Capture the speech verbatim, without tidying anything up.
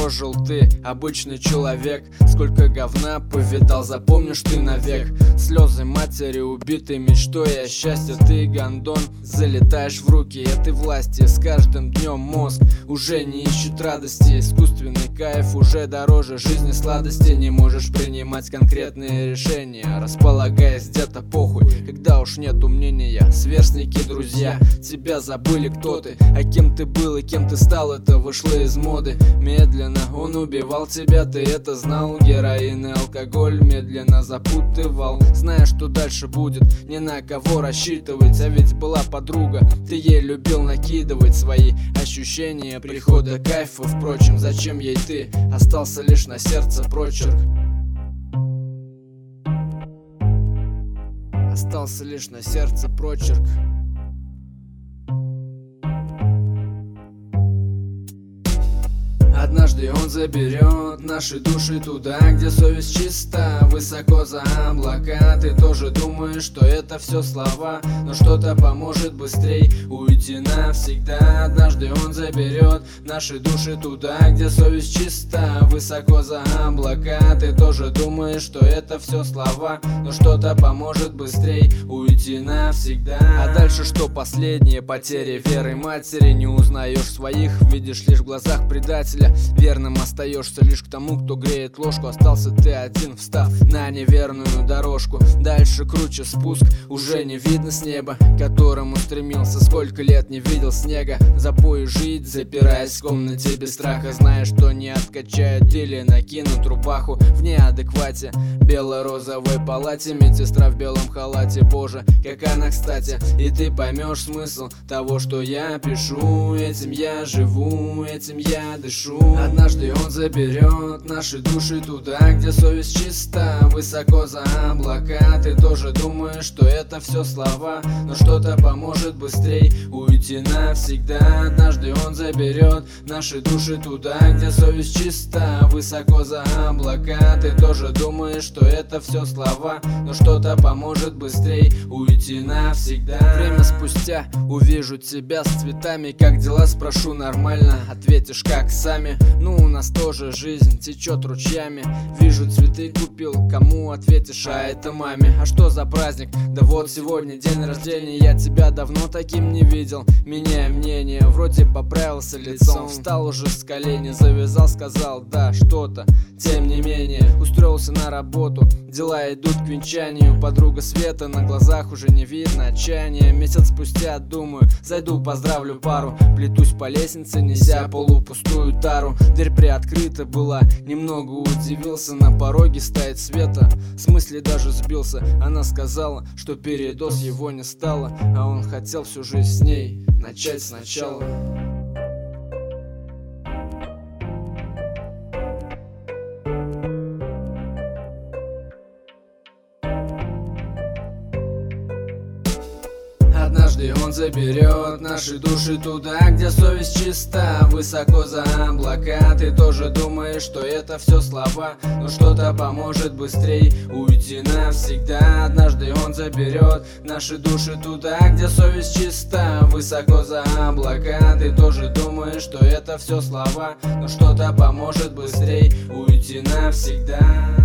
прожил ты, обычный человек. Сколько говна повидал, запомнишь ты навек. Слезы матери, убитой мечтой о счастье. Ты, гондон, залетаешь в руки этой власти. С каждым днем мозг уже не ищет радости. Искусственный кайф уже дороже жизни сладости. Не можешь принимать конкретные решения, располагаясь где-то похуй, когда уж нету мнения. Сверстники, друзья, тебя забыли, кто ты, а кем ты был и кем ты стал, это вышло из моды. Медленно он убивал тебя, ты это знал. Героин и алкоголь медленно запутывал. Зная, что дальше будет, не на кого рассчитывать. А ведь была подруга, ты ей любил накидывать свои ощущения прихода кайфа. Впрочем, зачем ей ты? Остался лишь на сердце прочерк. Остался лишь на сердце прочерк. Однажды он заберет наши души туда, где совесть чиста, высоко за облака. Ты тоже думаешь, что это все слова, но что-то поможет быстрей уйти навсегда. Однажды он заберет наши души туда, где совесть чиста, высоко за облака. Ты тоже думаешь, что это все слова, но что-то поможет быстрей уйти навсегда. А дальше что? Последние потери веры матери. Не узнаешь своих, видишь лишь в глазах предателя. Верным остаешься лишь к тому, кто греет ложку. Остался ты один, встав на неверную дорожку. Дальше круче спуск, уже не видно с неба, к которому стремился. Сколько лет не видел снега. Запой жить, запираясь в комнате без страха, зная, что не откачают или накинут рубаху в неадеквате. Бело-розовой палате, медсестра в белом халате. Боже, как она кстати. И ты поймешь смысл того, что я пишу. Этим я живу, этим я дышу. Однажды он заберет наши души туда, где совесть чиста, высоко за облака. Ты тоже думаешь, что это все слова, но что-то поможет быстрей уйти навсегда. Однажды он заберет наши души туда, где совесть чиста, высоко за облака. Ты тоже думаешь, что это все слова, но что-то поможет быстрей уйти навсегда. Время спустя увижу тебя с цветами. Как дела? Спрошу нормально, ответишь как сами. Ну, у нас тоже жизнь течет ручьями. Вижу, цветы купил, кому ответишь? А это маме. А что за праздник? Да вот сегодня день рождения. Я тебя давно таким не видел. Меняю мнение, вроде поправился лицом. Встал уже с колени, завязал, сказал да, что-то. Тем не менее, устроился на работу. Дела идут к венчанию. Подруга Света, на глазах уже не видно отчаяния. Месяц спустя думаю, зайду, поздравлю пару. Плетусь по лестнице, неся полупустую тару. Дверь приоткрыта была, немного удивился. На пороге стоит Света, в смысле даже сбился. Она сказала, что передоз его не стало, а он хотел всю жизнь с ней начать сначала. Однажды он заберет наши души туда, где совесть чиста, высоко за облака. Ты тоже думаешь, что это все слова, но что-то поможет быстрей уйти навсегда. Однажды он заберет наши души туда, где совесть чиста, высоко за облака. Ты тоже думаешь, что это все слова, но что-то поможет быстрей уйти навсегда.